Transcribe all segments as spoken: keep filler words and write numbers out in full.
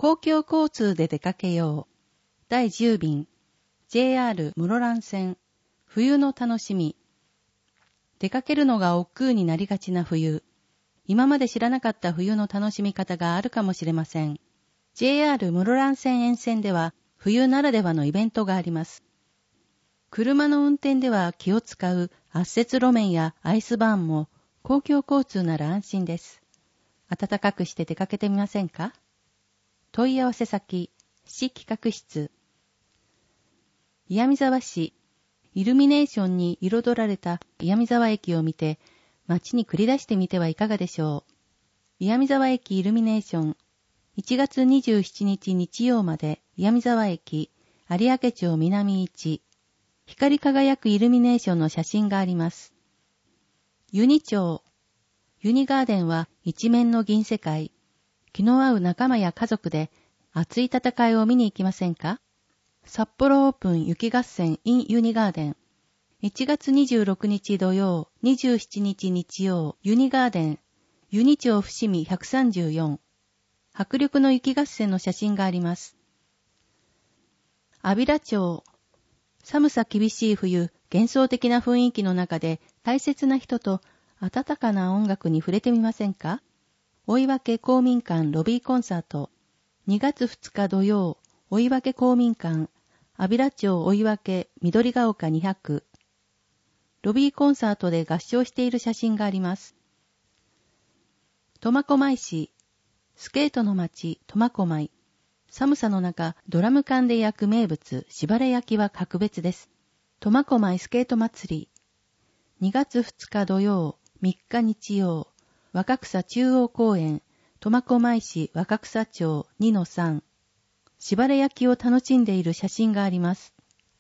公共交通で出かけよう。だいじゅう便 ジェイアール 室蘭線冬の楽しみ。出かけるのが億劫になりがちな冬。今まで知らなかった冬の楽しみ方があるかもしれません。ジェイアール 室蘭線沿線では冬ならではのイベントがあります。車の運転では気を使う圧雪路面やアイスバーンも公共交通なら安心です。暖かくして出かけてみませんか？問い合わせ先、市企画室。岩見沢市、イルミネーションに彩られた岩見沢駅を見て、街に繰り出してみてはいかがでしょう。岩見沢駅イルミネーション、いちがつにじゅうしちにち日曜まで岩見沢駅、有明町南いち、光り輝くイルミネーションの写真があります。ユニ町、ユニガーデンは一面の銀世界。気の合う仲間や家族で熱い戦いを見に行きませんか？札幌オープン雪合戦 in ユニガーデン。いちがつにじゅうろくにち土曜、にじゅうしちにち日曜、ユニガーデン、ユニ町伏見ひゃくさんじゅうよん。迫力の雪合戦の写真があります。安平町、寒さ厳しい冬、幻想的な雰囲気の中で大切な人と温かな音楽に触れてみませんか？追分公民館ロビーコンサート。にがつふつか土曜、追分公民館、安平町追分緑が丘にひゃく。ロビーコンサートで合唱している写真があります。苫小牧市、スケートの街苫小牧。寒さの中、ドラム缶で焼く名物、しばれ焼きは格別です。苫小牧スケート祭り。にがつふつか土曜、みっか日曜、若草中央公園、苫小牧市若草町 にのさん。しばれ焼きを楽しんでいる写真があります。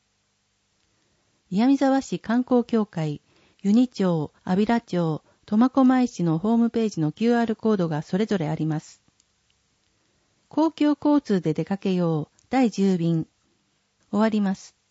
岩見沢市観光協会、ユニ町、安平町、苫小牧市のホームページの キューアール コードがそれぞれあります。公共交通で出かけようだいじゅう便。終わります。